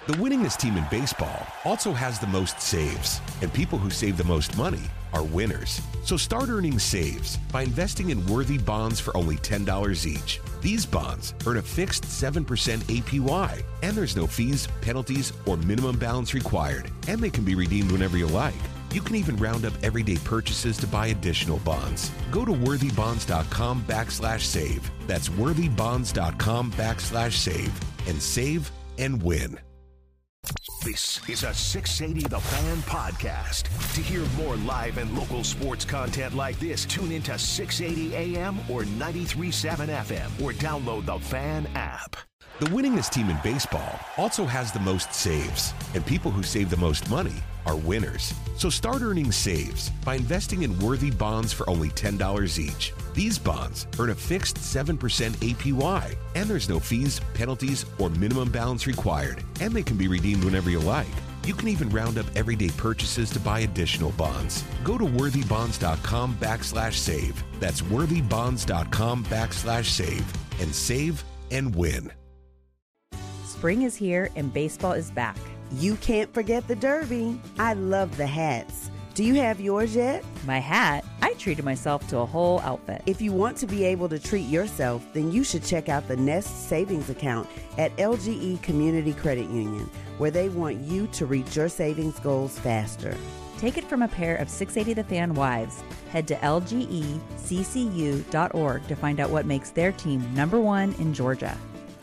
The winningest team in baseball also has the most saves, and people who save the most money are winners. So start earning saves by investing in worthy bonds for only $10 each. These bonds earn a fixed 7% APY, and there's no fees, penalties, or minimum balance required, and they can be redeemed whenever you like. You can even round up everyday purchases to buy additional bonds. Go to worthybonds.com/save. That's worthybonds.com/save and save and win. This is a 680 The Fan podcast. To hear more live and local sports content like this, tune into 680 AM or 93.7 FM or download the Fan app. The winningest team in baseball also has the most saves, and people who save the most money are winners. So start earning saves by investing in worthy bonds for only $10 each. These bonds earn a fixed 7% APY, and there's no fees, penalties, or minimum balance required, and they can be redeemed whenever you like. You can even round up everyday purchases to buy additional bonds. Go to worthybonds.com/save. That's worthybonds.com/save and save and win. Spring is here and baseball is back. You can't forget the Derby. I love the hats. Do you have yours yet? My hat? I treated myself to a whole outfit. If you want to be able to treat yourself, then you should check out the Nest Savings Account at LGE Community Credit Union, where they want you to reach your savings goals faster. Take it from a pair of 680 The Fan wives. Head to lgeccu.org to find out what makes their team #1 in Georgia.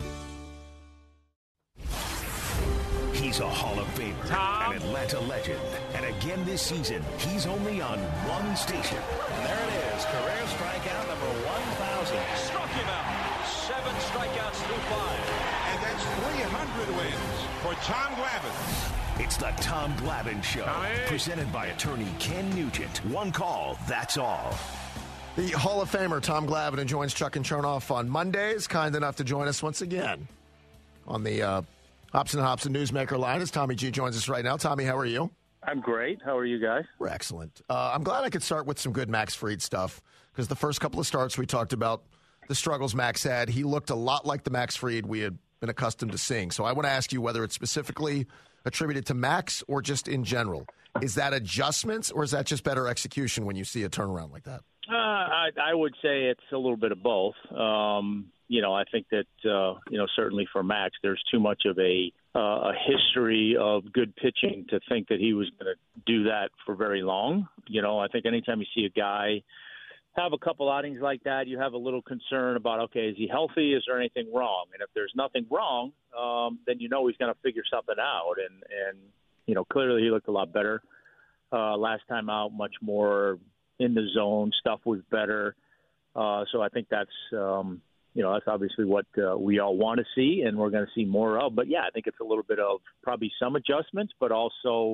He's a Hall of Famer, an Atlanta legend, and again this season, he's only on one station. And there it is, career strikeout number 1,000. Struck him out. 7 strikeouts through 5. And that's 300 wins for Tom Glavine. It's the Tom Glavine Show, presented by attorney Ken Nugent. One call, that's all. The Hall of Famer Tom Glavine joins Chuck and Chernoff on Mondays. Kind enough to join us once again on the Hobson Newsmaker line as Tommy G joins us right now. Tommy, how are you? I'm great. How are you guys? We're excellent. I'm glad I could start with some good Max Fried stuff because the first couple of starts we talked about the struggles Max had. He looked a lot like the Max Fried we had been accustomed to seeing. So I want to ask you whether it's specifically attributed to Max or just in general. Is that adjustments or is that just better execution when you see a turnaround like that? I would say it's a little bit of both. I think that, certainly for Max, there's too much of a history of good pitching to think that he was going to do that for very long. I think anytime you see a guy have a couple outings like that, you have a little concern about, okay, is he healthy? Is there anything wrong? And if there's nothing wrong, then he's going to figure something out. And clearly he looked a lot better last time out, much more in the zone. Stuff was better. So I think that's that's obviously what we all want to see and we're going to see more of. But, yeah, I think it's a little bit of probably some adjustments, but also,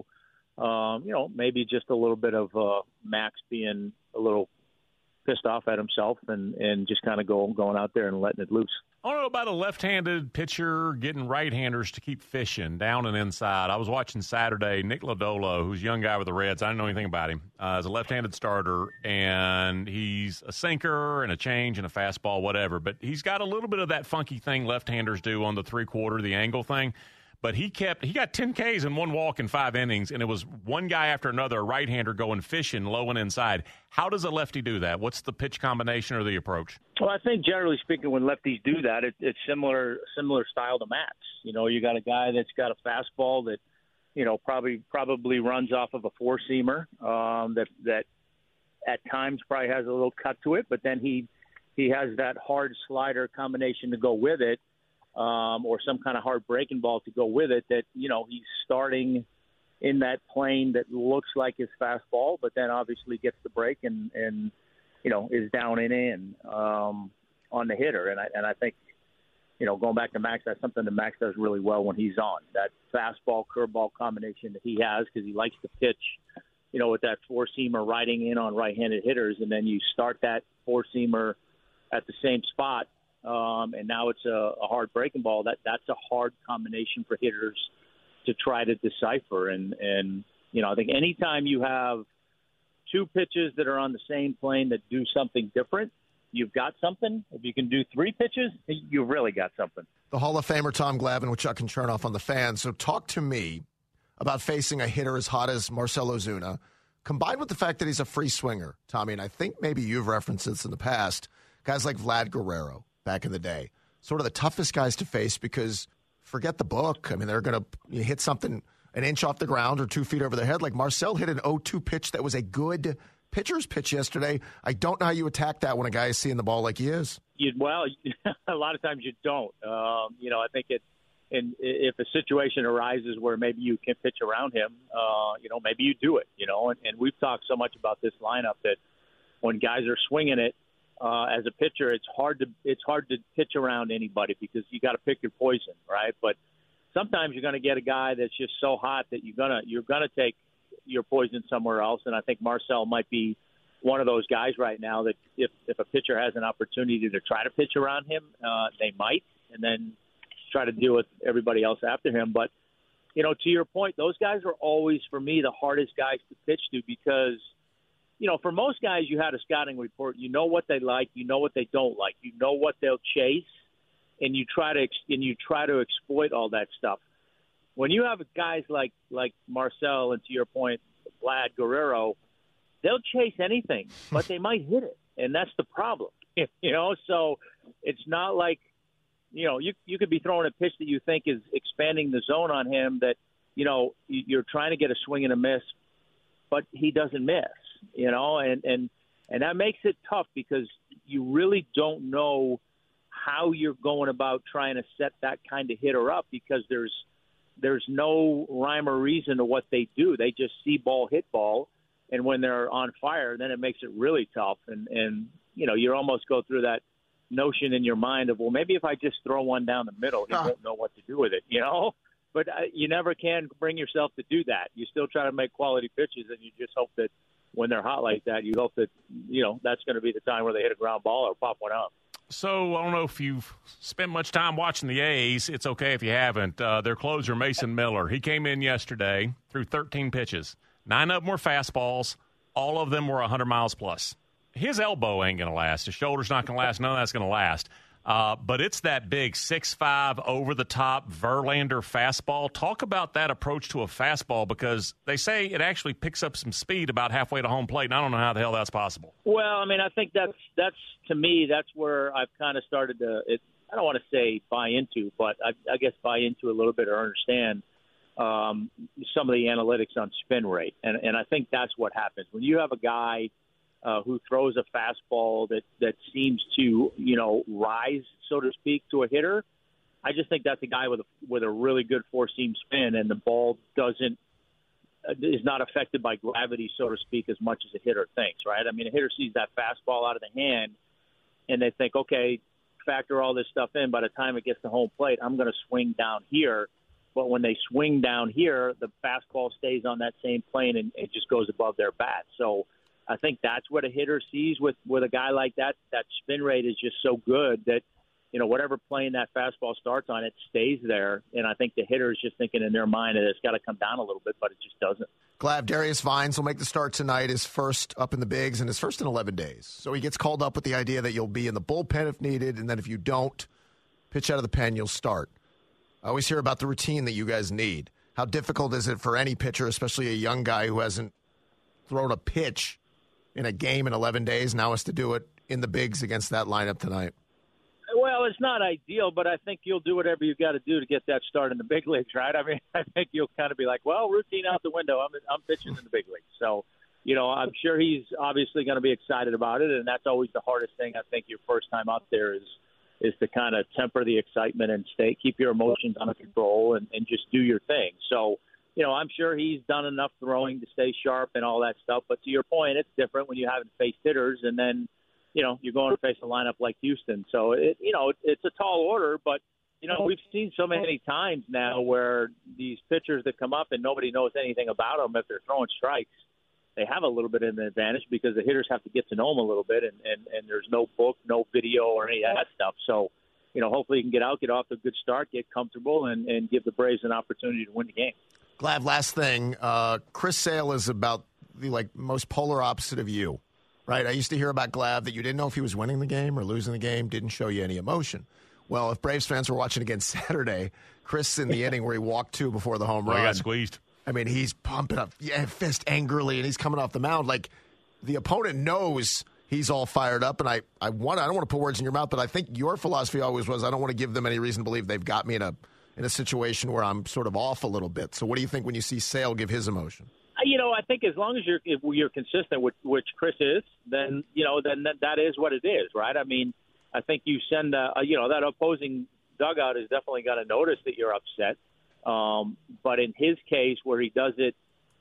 maybe just a little bit of Max being a little pissed off at himself and just kind of going out there and letting it loose. I don't know about a left-handed pitcher getting right-handers to keep fishing down and inside. I was watching Saturday, Nick Lodolo, who's a young guy with the Reds. I don't know anything about him. He's a left-handed starter, and he's a sinker and a change and a fastball, whatever. But he's got a little bit of that funky thing left-handers do on the three-quarter, the angle thing. But he got 10 Ks and 1 walk in 5 innings, and it was one guy after another, a right-hander going fishing low and inside. How does a lefty do that? What's the pitch combination or the approach? Well, I think generally speaking, when lefties do that, it's similar style to Max. You got a guy that's got a fastball that, probably runs off of a four-seamer that at times probably has a little cut to it, but then he has that hard slider combination to go with it. Or some kind of hard breaking ball to go with it that, he's starting in that plane that looks like his fastball, but then obviously gets the break and is down and in on the hitter. And I think, going back to Max, that's something that Max does really well when he's on. That fastball, curveball combination that he has because he likes to pitch, with that four-seamer riding in on right-handed hitters, and then you start that four-seamer at the same spot. And now it's a hard breaking ball. That's a hard combination for hitters to try to decipher. And I think anytime you have 2 pitches that are on the same plane that do something different, you've got something. If you can do 3 pitches, you've really got something. the Hall of Famer Tom Glavine with Chuck and Chernoff on the Fan. So talk to me about facing a hitter as hot as Marcell Ozuna, combined with the fact that he's a free swinger, Tommy. And I think maybe you've referenced this in the past. Guys like Vlad Guerrero back in the day, sort of the toughest guys to face because forget the book. I mean, they're going to hit something an inch off the ground or 2 feet over their head. Like Marcell hit an 0-2 pitch that was a good pitcher's pitch yesterday. I don't know how you attack that when a guy is seeing the ball like he is. Well, a lot of times you don't. I think and if a situation arises where maybe you can pitch around him, maybe you do it. And we've talked so much about this lineup that when guys are swinging it as a pitcher, it's hard to pitch around anybody because you got to pick your poison, right? But sometimes you're going to get a guy that's just so hot that you're gonna take your poison somewhere else. And I think Marcell might be one of those guys right now that if a pitcher has an opportunity to try to pitch around him, they might, and then try to deal with everybody else after him. But, to your point, those guys are always, for me, the hardest guys to pitch to because, for most guys, you had a scouting report. You know what they like. You know what they don't like. You know what they'll chase, and you try to exploit all that stuff. When you have guys like Marcell and, to your point, Vlad Guerrero, they'll chase anything, but they might hit it, and that's the problem. So it's not like you could be throwing a pitch that you think is expanding the zone on him that you're trying to get a swing and a miss, but he doesn't miss. And that makes it tough because you really don't know how you're going about trying to set that kind of hitter up because there's no rhyme or reason to what they do. They just see ball, hit ball, and when they're on fire, then it makes it really tough. And you almost go through that notion in your mind of, well, maybe if I just throw one down the middle, he won't know what to do with it, But you never can bring yourself to do that. You still try to make quality pitches, and you just hope that when they're hot like that, you hope that, that's going to be the time where they hit a ground ball or pop one up. So I don't know if you've spent much time watching the A's. It's okay if you haven't. Their closer, Mason Miller, he came in yesterday, threw 13 pitches. 9 of them were fastballs. All of them were 100 miles plus. His elbow ain't going to last. His shoulder's not going to last. None of that's going to last. But it's that big 6'5", over-the-top Verlander fastball. Talk about that approach to a fastball because they say it actually picks up some speed about halfway to home plate, and I don't know how the hell that's possible. Well, I mean, I think that's to me, that's where I've kind of started to I don't want to say buy into, but I guess buy into a little bit or understand some of the analytics on spin rate. And I think that's what happens. When you have a guy who throws a fastball that seems to, rise, so to speak, to a hitter, I just think that's a guy with a really good four-seam spin, and the ball is not affected by gravity, so to speak, as much as a hitter thinks, right? I mean, a hitter sees that fastball out of the hand, and they think, okay, factor all this stuff in. By the time it gets to home plate, I'm going to swing down here. But when they swing down here, the fastball stays on that same plane and it just goes above their bat. So I think that's what a hitter sees with a guy like that. That spin rate is just so good that, whatever plane that fastball starts on, it stays there. And I think the hitter is just thinking in their mind that it's got to come down a little bit, but it just doesn't. Glav, Darius Vines will make the start tonight, his first up in the bigs and his first in 11 days. So he gets called up with the idea that you'll be in the bullpen if needed, and then if you don't pitch out of the pen, you'll start. I always hear about the routine that you guys need. How difficult is it for any pitcher, especially a young guy who hasn't thrown a pitch in a game in 11 days, now has to do it in the bigs against that lineup tonight? Well, it's not ideal, but I think you'll do whatever you got to do to get that start in the big leagues, right? I mean, I think you'll kind of be like, well, routine out the window. I'm pitching in the big leagues. So, I'm sure he's obviously going to be excited about it, and that's always the hardest thing. I think your first time out there is to kind of temper the excitement and keep your emotions under control and just do your thing. So, I'm sure he's done enough throwing to stay sharp and all that stuff. But to your point, it's different when you haven't faced hitters and then, you're going to face a lineup like Houston. So, it's a tall order, but, we've seen so many times now where these pitchers that come up and nobody knows anything about them, if they're throwing strikes, they have a little bit of an advantage because the hitters have to get to know them a little bit, and there's no book, no video, or any of that stuff. So, hopefully you can get off to a good start, get comfortable, and give the Braves an opportunity to win the game. Glav, last thing. Chris Sale is about the most polar opposite of you, right? I used to hear about Glav that you didn't know if he was winning the game or losing the game, didn't show you any emotion. Well, if Braves fans were watching again Saturday, Chris in the inning where he walked 2 before the home run. He got squeezed. I mean, he's pumping up, fist angrily, and he's coming off the mound. Like, the opponent knows he's all fired up, and I don't want to put words in your mouth, but I think your philosophy always was I don't want to give them any reason to believe they've got me in a situation where I'm sort of off a little bit. So what do you think when you see Sale give his emotion? I think as long as you're consistent, which Chris is, then that is what it is, right? I mean, I think you send that opposing dugout is definitely going to notice that you're upset. But in his case, where he does it,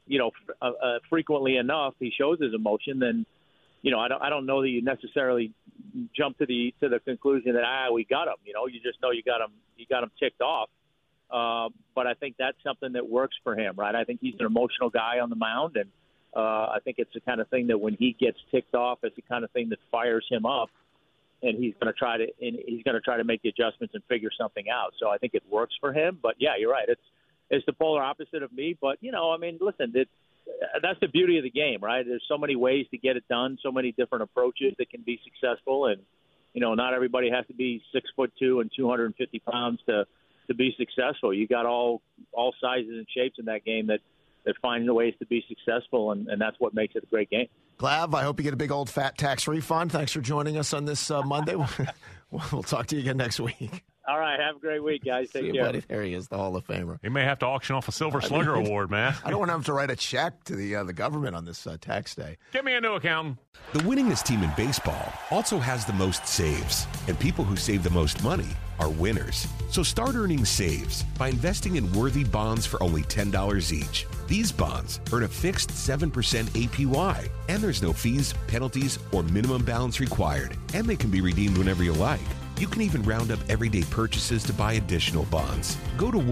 frequently enough, he shows his emotion. Then, I don't know that you necessarily jump to the conclusion that we got him. You just know you got him ticked off. But I think that's something that works for him, right? I think he's an emotional guy on the mound, and I think it's the kind of thing that when he gets ticked off, it's the kind of thing that fires him up, and he's going to try to make the adjustments and figure something out. So I think it works for him. But yeah, you're right. It's the polar opposite of me. But listen, that's the beauty of the game, right? There's so many ways to get it done, so many different approaches that can be successful, and not everybody has to be 6'2" and 250 pounds to be successful. You got all sizes and shapes in that game that find ways to be successful, and that's what makes it a great game. Glav, I hope you get a big old fat tax refund. Thanks for joining us on this Monday. We'll talk to you again next week. All right, have a great week, guys. Take care. Buddy. There he is, the Hall of Famer. He may have to auction off a Silver Slugger Award, man. I don't want to have to write a check to the government on this tax day. Get me a new accountant. The winningest team in baseball also has the most saves, and people who save the most money are winners. So start earning saves by investing in worthy bonds for only $10 each. These bonds earn a fixed 7% APY, and there's no fees, penalties, or minimum balance required, and they can be redeemed whenever you like. You can even round up everyday purchases to buy additional bonds. Go to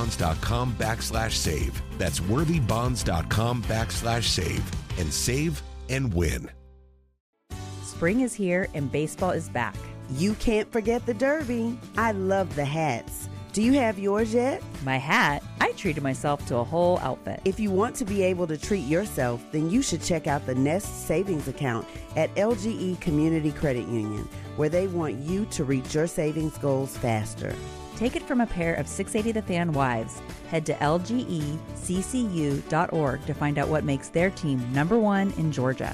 worthybonds.com/save. That's worthybonds.com/save and save and win. Spring is here and baseball is back. You can't forget the Derby. I love the hats. Do you have yours yet? My hat? I treated myself to a whole outfit. If you want to be able to treat yourself, then you should check out the Nest Savings Account at LGE Community Credit Union, where they want you to reach your savings goals faster. Take it from a pair of 680 The Fan wives. Head to lgeccu.org to find out what makes their team #1 in Georgia.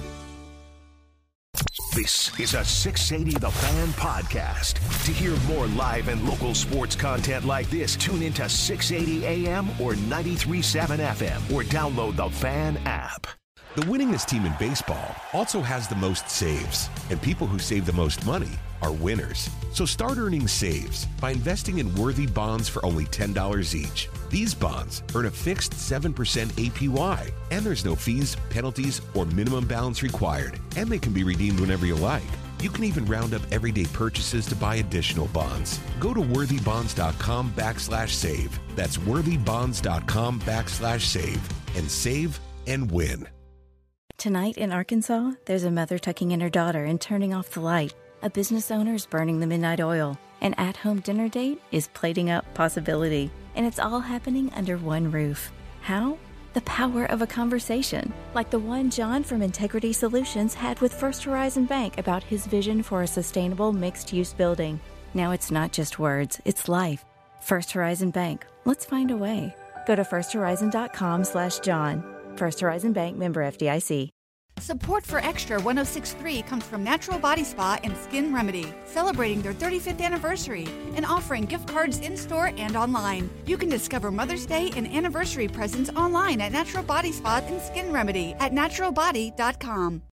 This is a 680 The Fan podcast. To hear more live and local sports content like this, tune into 680 AM or 93.7 FM or download the Fan app. The winningest team in baseball also has the most saves, and people who save the most money are winners. So start earning saves by investing in worthy bonds for only $10 each. These bonds earn a fixed 7% APY, and there's no fees, penalties, or minimum balance required, and they can be redeemed whenever you like. You can even round up everyday purchases to buy additional bonds. Go to worthybonds.com/save. That's worthybonds.com/save and save and win. Tonight in Arkansas, there's a mother tucking in her daughter and turning off the light. A business owner is burning the midnight oil. An at-home dinner date is plating up possibility. And it's all happening under one roof. How? The power of a conversation, like the one John from Integrity Solutions had with First Horizon Bank about his vision for a sustainable mixed-use building. Now it's not just words, it's life. First Horizon Bank. Let's find a way. Go to firsthorizon.com/John. First Horizon Bank, member FDIC. Support for Extra 106.3 comes from Natural Body Spa and Skin Remedy, celebrating their 35th anniversary and offering gift cards in-store and online. You can discover Mother's Day and anniversary presents online at Natural Body Spa and Skin Remedy at naturalbody.com.